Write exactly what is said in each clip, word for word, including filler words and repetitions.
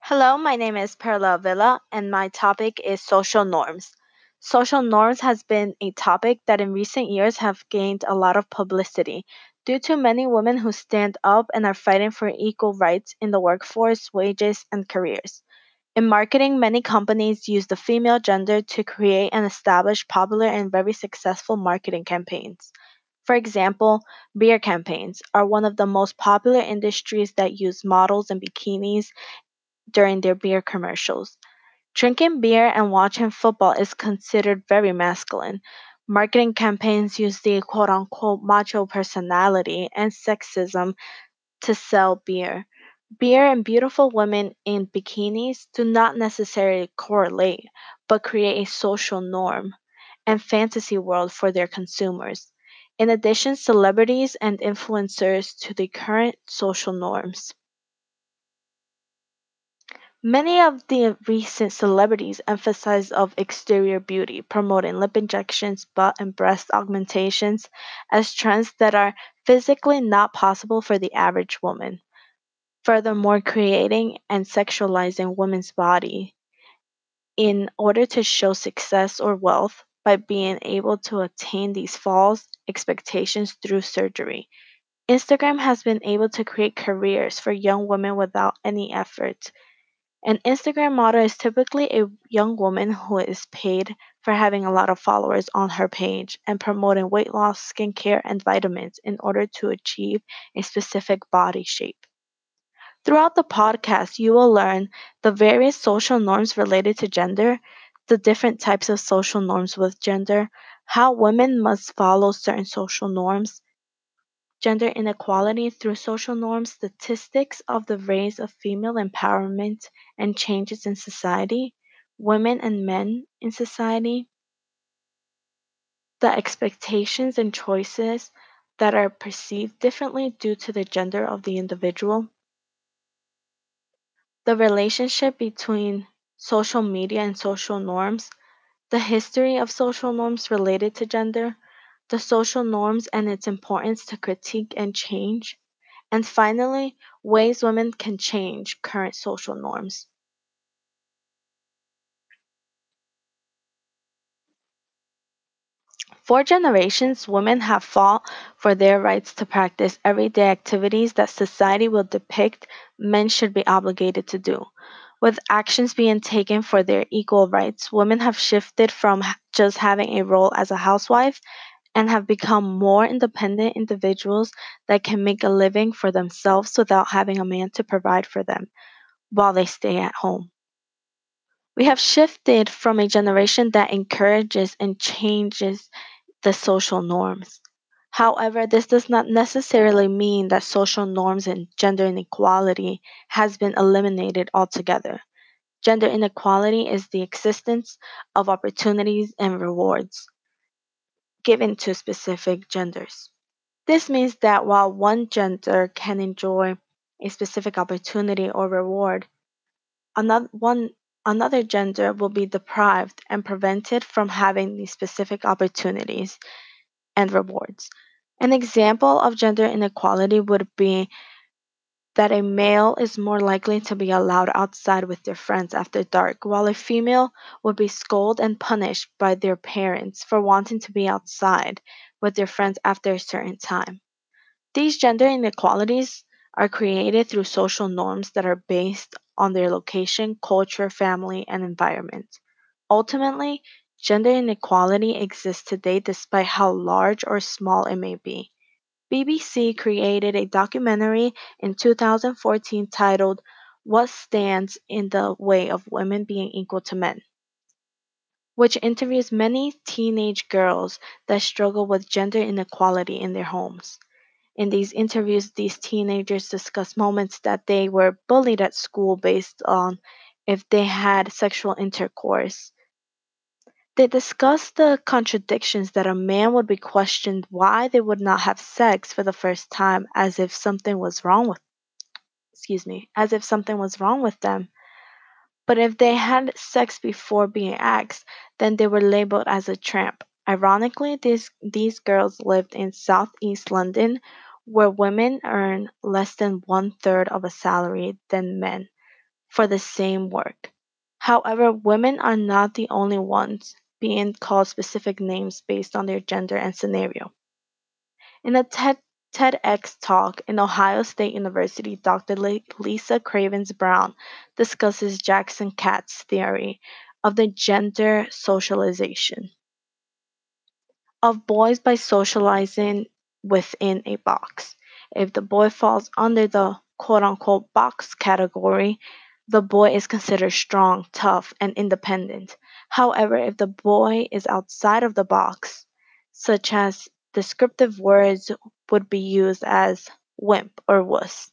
Hello, my name is Perla Villa, and my topic is social norms. Social norms has been a topic that in recent years have gained a lot of publicity due to many women who stand up and are fighting for equal rights in the workforce, wages, and careers. In marketing, many companies use the female gender to create and establish popular and very successful marketing campaigns. For example, beer campaigns are one of the most popular industries that use models and bikinis during their beer commercials. Drinking beer and watching football is considered very masculine. Marketing campaigns use the quote unquote macho personality and sexism to sell beer. Beer and beautiful women in bikinis do not necessarily correlate, but create a social norm and fantasy world for their consumers. In addition, celebrities and influencers to the current social norms. Many of the recent celebrities emphasize of exterior beauty, promoting lip injections, butt and breast augmentations as trends that are physically not possible for the average woman. Furthermore, creating and sexualizing women's body in order to show success or wealth by being able to attain these false expectations through surgery. Instagram has been able to create careers for young women without any effort. An Instagram model is typically a young woman who is paid for having a lot of followers on her page and promoting weight loss, skincare, and vitamins in order to achieve a specific body shape. Throughout the podcast, you will learn the various social norms related to gender, the different types of social norms with gender, how women must follow certain social norms, gender inequality through social norms, statistics of the raise of female empowerment and changes in society, women and men in society, the expectations and choices that are perceived differently due to the gender of the individual, the relationship between social media and social norms, the history of social norms related to gender, the social norms and its importance to critique and change, and finally, ways women can change current social norms. For generations, women have fought for their rights to practice everyday activities that society will depict men should be obligated to do. With actions being taken for their equal rights, women have shifted from h- just having a role as a housewife and have become more independent individuals that can make a living for themselves without having a man to provide for them while they stay at home. We have shifted from a generation that encourages and changes the social norms. However, this does not necessarily mean that social norms and gender inequality has been eliminated altogether. Gender inequality is the existence of opportunities and rewards given to specific genders. This means that while one gender can enjoy a specific opportunity or reward, another one another gender will be deprived and prevented from having these specific opportunities and rewards. An example of gender inequality would be that a male is more likely to be allowed outside with their friends after dark, while a female would be scolded and punished by their parents for wanting to be outside with their friends after a certain time. These gender inequalities are created through social norms that are based on their location, culture, family, and environment. Ultimately, gender inequality exists today despite how large or small it may be. B B C created a documentary in two thousand fourteen titled What Stands in the Way of Women Being Equal to Men, which interviews many teenage girls that struggle with gender inequality in their homes. In these interviews, these teenagers discuss moments that they were bullied at school based on if they had sexual intercourse. They discuss the contradictions that a man would be questioned why they would not have sex for the first time as if something was wrong with excuse me, as if something was wrong with them. But if they had sex before being asked, then they were labeled as a tramp. Ironically, these these girls lived in southeast London where women earn less than one third of a salary than men. for the same work. However, women are not the only ones being called specific names based on their gender and scenario. In a TED, TEDx talk in Ohio State University, Doctor Le- Lisa Cravens Brown discusses Jackson Katz's theory of the gender socialization of boys by socializing within a box. If the boy falls under the quote unquote box category, the boy is considered strong, tough, and independent. However, if the boy is outside of the box, such as descriptive words would be used as wimp or wuss.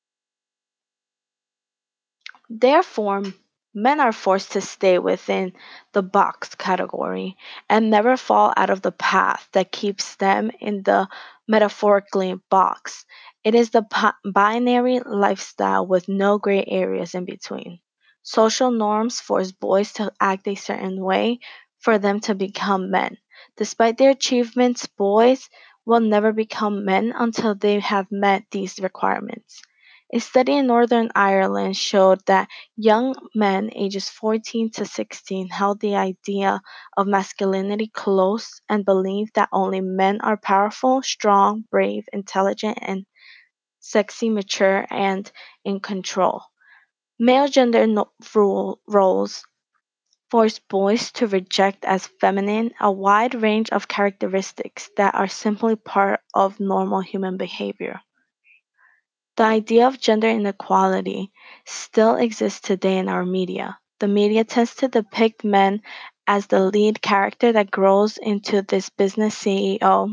Therefore, men are forced to stay within the box category and never fall out of the path that keeps them in the metaphorically box. It is the bi- binary lifestyle with no gray areas in between. Social norms force boys to act a certain way for them to become men. Despite their achievements, boys will never become men until they have met these requirements. A study in Northern Ireland showed that young men ages fourteen to sixteen held the idea of masculinity close and believed that only men are powerful, strong, brave, intelligent, and sexy, mature, and in control. Male gender no- rule, roles force boys to reject as feminine a wide range of characteristics that are simply part of normal human behavior. The idea of gender inequality still exists today in our media. The media tends to depict men as the lead character that grows into this business C E O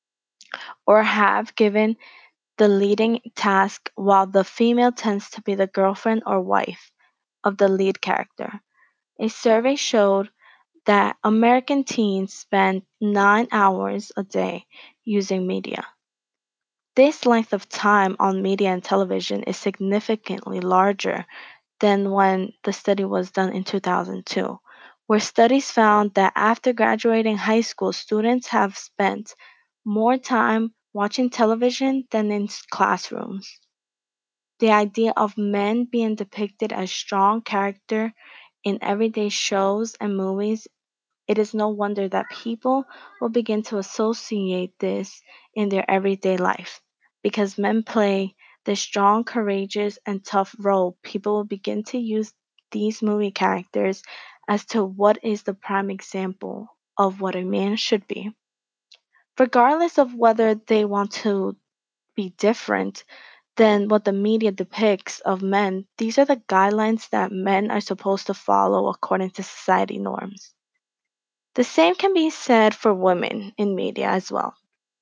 or have given the leading task, while the female tends to be the girlfriend or wife of the lead character. A survey showed that American teens spend nine hours a day using media. This length of time on media and television is significantly larger than when the study was done in two thousand two, where studies found that after graduating high school, students have spent more time watching television than in s- classrooms. The idea of men being depicted as strong character in everyday shows and movies, it is no wonder that people will begin to associate this in their everyday life. Because men play the strong, courageous, and tough role, people will begin to use these movie characters as to what is the prime example of what a man should be. Regardless of whether they want to be different than what the media depicts of men, these are the guidelines that men are supposed to follow according to society norms. The same can be said for women in media as well.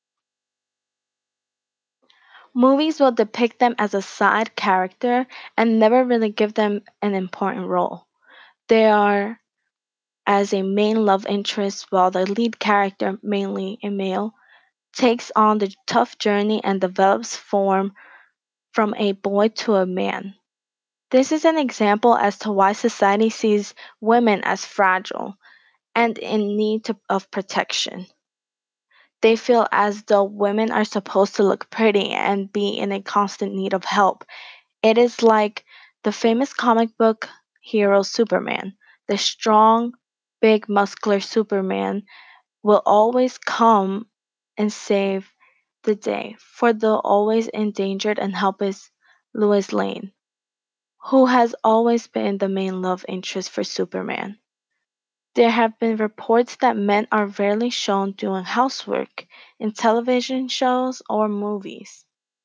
Movies will depict them as a side character and never really give them an important role. They are as a main love interest, while the lead character, mainly a male, takes on the tough journey and develops form from a boy to a man. This is an example as to why society sees women as fragile and in need to, of protection. They feel as though women are supposed to look pretty and be in a constant need of help. It is like the famous comic book hero Superman. The strong, big, muscular Superman will always come and save the day for the always endangered and helpless Lois Lane, who has always been the main love interest for Superman. There have been reports that men are rarely shown doing housework in television shows or movies.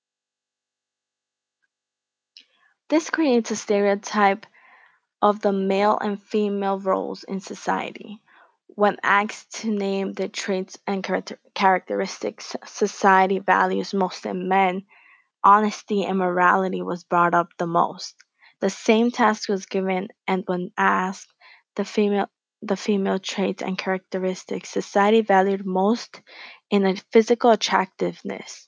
This creates a stereotype of the male and female roles in society. When asked to name the traits and character- characteristics society values most in men, honesty and morality was brought up the most. The same task was given, and when asked the female the female traits and characteristics society valued most in a physical attractiveness.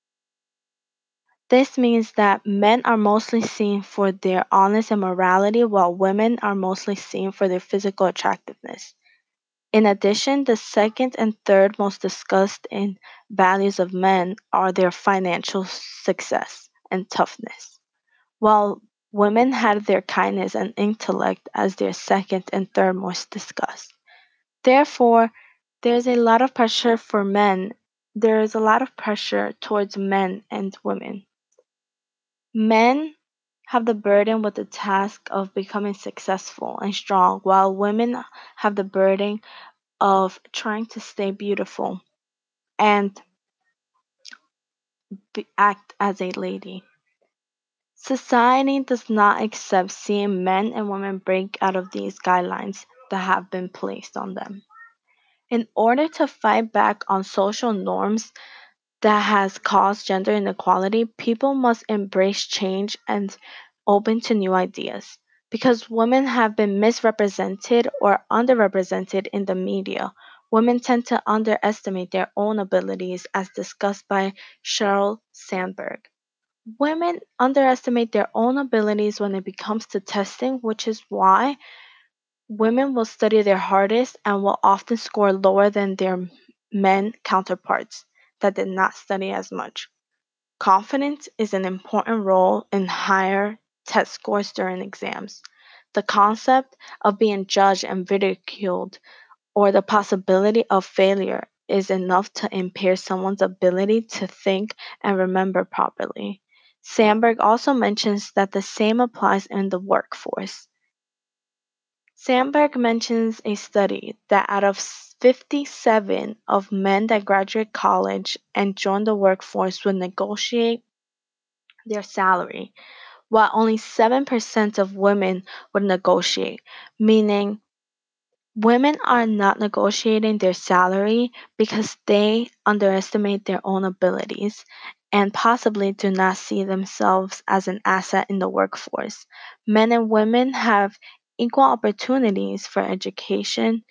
This means that men are mostly seen for their honesty and morality, while women are mostly seen for their physical attractiveness. In addition, the second and third most discussed in values of men are their financial success and toughness, while women had their kindness and intellect as their second and third most discussed. Therefore, there's a lot of pressure for men. There is a lot of pressure towards men and women. Men have the burden with the task of becoming successful and strong, while women have the burden of trying to stay beautiful and be, act as a lady. Society does not accept seeing men and women break out of these guidelines that have been placed on them. In order to fight back on social norms that has caused gender inequality, people must embrace change and open to new ideas. Because women have been misrepresented or underrepresented in the media, women tend to underestimate their own abilities, as discussed by Sheryl Sandberg. Women underestimate their own abilities when it comes to testing, which is why women will study their hardest and will often score lower than their men counterparts that did not study as much. Confidence is an important role in higher test scores during exams. The concept of being judged and ridiculed or the possibility of failure is enough to impair someone's ability to think and remember properly. Sandberg also mentions that the same applies in the workforce. Sandberg mentions a study that out of fifty-seven of men that graduate college and join the workforce would negotiate their salary, while only seven percent of women would negotiate, meaning women are not negotiating their salary because they underestimate their own abilities and possibly do not see themselves as an asset in the workforce. Men and women have equal opportunities for education,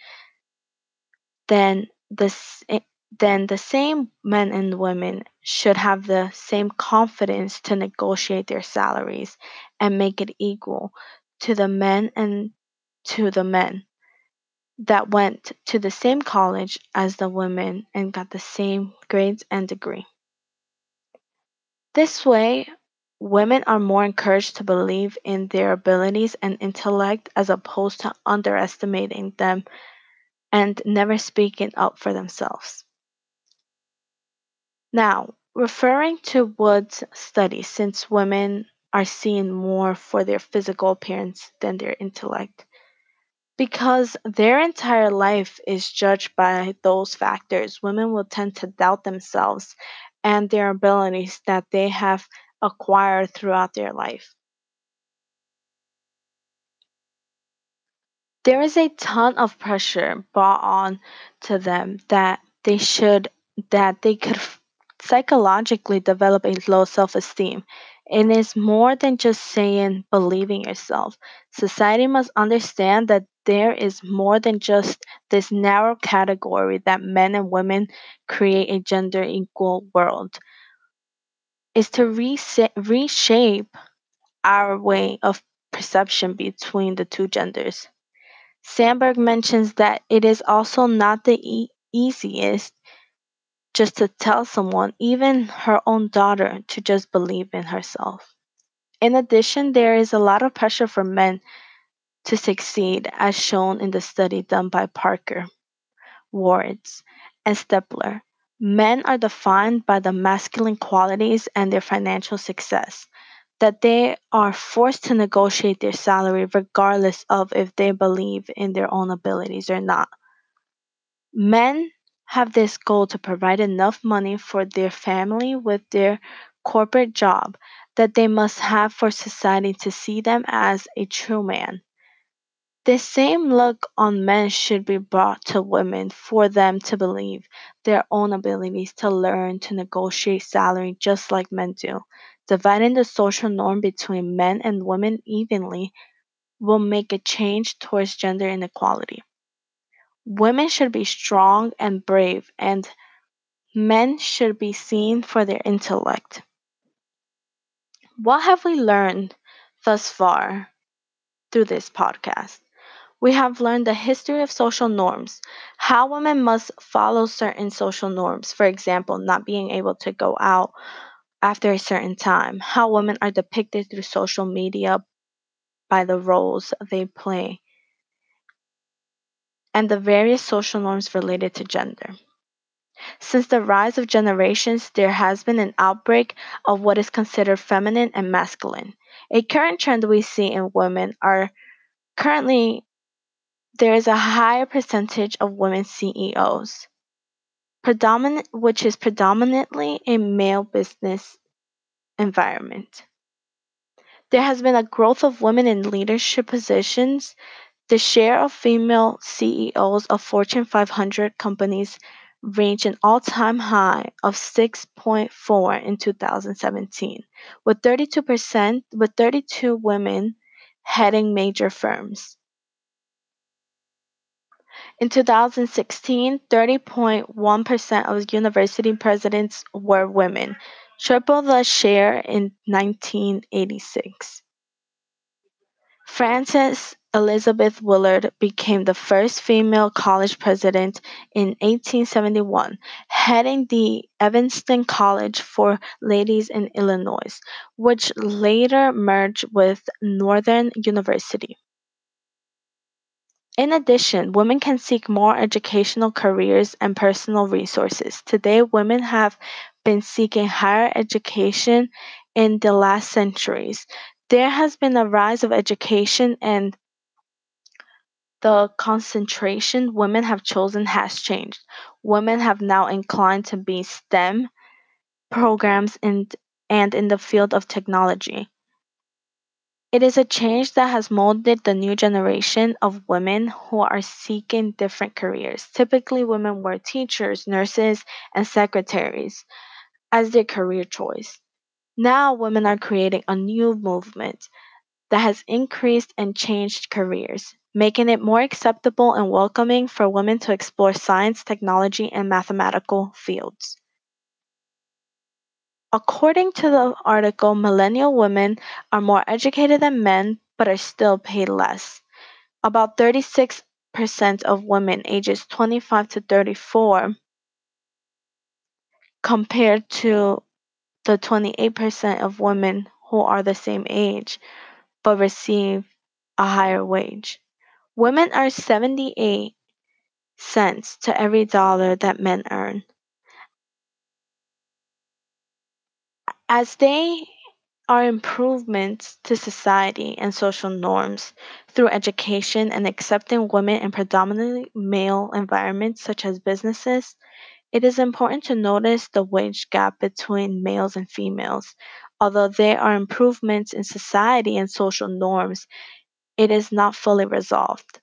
then the s- then the same men and women should have the same confidence to negotiate their salaries and make it equal to the men and to the men that went to the same college as the women and got the same grades and degree. This way, women are more encouraged to believe in their abilities and intellect as opposed to underestimating them and never speaking up for themselves. Now, referring to Wood's study, since women are seen more for their physical appearance than their intellect, because their entire life is judged by those factors, women will tend to doubt themselves and their abilities that they have acquired throughout their life. There is a ton of pressure brought on to them that they should that they could f- psychologically develop a low self-esteem. It is more than just saying believe in yourself. Society must understand that there is more than just this narrow category that men and women create a gender equal world. Is to resa- reshape our way of perception between the two genders. Sandberg mentions that it is also not the e- easiest just to tell someone, even her own daughter, to just believe in herself. In addition, there is a lot of pressure for men to succeed, as shown in the study done by Parker, Wards, and Stepler. Men are defined by the masculine qualities and their financial success, that they are forced to negotiate their salary regardless of if they believe in their own abilities or not. Men have this goal to provide enough money for their family with their corporate job that they must have for society to see them as a true man. This same look on men should be brought to women for them to believe their own abilities to learn to negotiate salary just like men do. Dividing the social norm between men and women evenly will make a change towards gender inequality. Women should be strong and brave, and men should be seen for their intellect. What have we learned thus far through this podcast? We have learned the history of social norms, how women must follow certain social norms, for example, not being able to go out after a certain time, how women are depicted through social media by the roles they play and the various social norms related to gender. Since the rise of generations, there has been an outbreak of what is considered feminine and masculine. A current trend we see in women are currently there is a higher percentage of women C E Os, predominant, which is predominantly a male business environment. There has been a growth of women in leadership positions. The share of female C E Os of Fortune five hundred companies reached an all-time high of six point four in two thousand seventeen, with thirty-two percent with thirty-two women heading major firms. In two thousand sixteen, thirty point one percent of university presidents were women, triple the share in nineteen eighty-six. Frances Elizabeth Willard became the first female college president in eighteen seventy-one, heading the Evanston College for Ladies in Illinois, which later merged with Northern University. In addition, women can seek more educational careers and personal resources. Today, women have been seeking higher education in the last centuries. There has been a rise of education, and the concentration women have chosen has changed. Women have now inclined to be STEM programs in, and in the field of technology. It is a change that has molded the new generation of women who are seeking different careers. Typically, women were teachers, nurses, and secretaries as their career choice. Now, women are creating a new movement that has increased and changed careers, making it more acceptable and welcoming for women to explore science, technology, and mathematical fields. According to the article, millennial women are more educated than men but are still paid less. About thirty-six percent of women ages twenty-five to thirty-four compared to the twenty-eight percent of women who are the same age but receive a higher wage. Women earn seventy-eight cents to every dollar that men earn. As they are improvements to society and social norms through education and accepting women in predominantly male environments such as businesses, it is important to notice the wage gap between males and females. Although there are improvements in society and social norms, it is not fully resolved.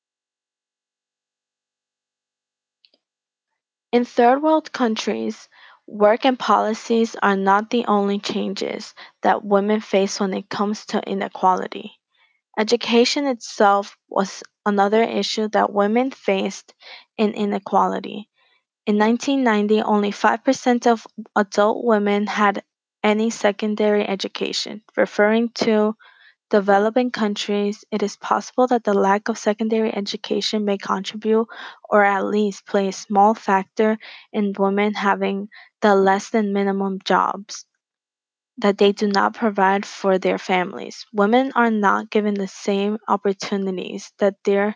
In third world countries, work and policies are not the only changes that women face when it comes to inequality. Education itself was another issue that women faced in inequality. In nineteen ninety, only five percent of adult women had any secondary education. Referring to developing countries, it is possible that the lack of secondary education may contribute or at least play a small factor in women having the less than minimum jobs that they do not provide for their families. Women are not given the same opportunities that their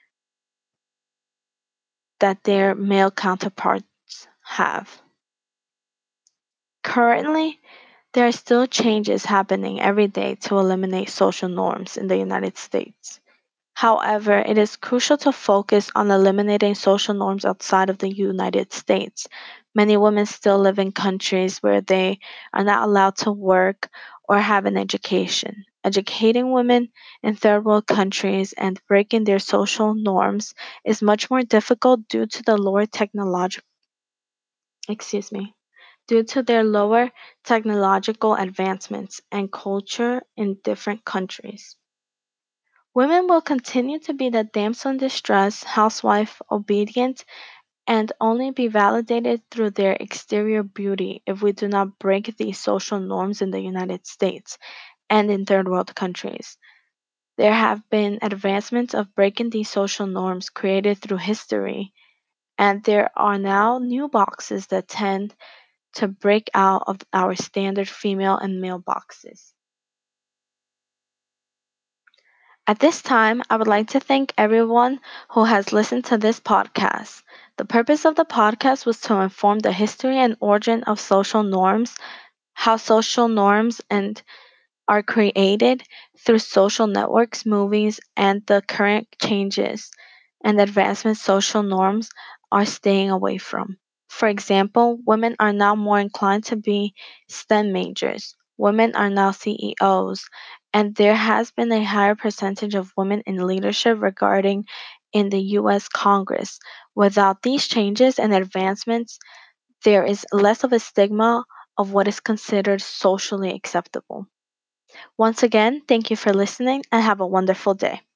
that their male counterparts have. Currently, there are still changes happening every day to eliminate social norms in the United States. However, it is crucial to focus on eliminating social norms outside of the United States. Many women still live in countries where they are not allowed to work or have an education. Educating women in third world countries and breaking their social norms is much more difficult due to the lower technological excuse me due to their lower technological advancements and culture in different countries. Women will continue to be the damsel in distress, housewife, obedient, and only be validated through their exterior beauty if we do not break these social norms in the United States and in third world countries. There have been advancements of breaking these social norms created through history, and there are now new boxes that tend to break out of our standard female and male boxes. At this time, I would like to thank everyone who has listened to this podcast. The purpose of the podcast was to inform the history and origin of social norms, how social norms and are created through social networks, movies, and the current changes and advancements social norms are staying away from. For example, women are now more inclined to be STEM majors. Women are now C E Os, and there has been a higher percentage of women in leadership regarding in the U S. Congress. Without these changes and advancements, there is less of a stigma of what is considered socially acceptable. Once again, thank you for listening and have a wonderful day.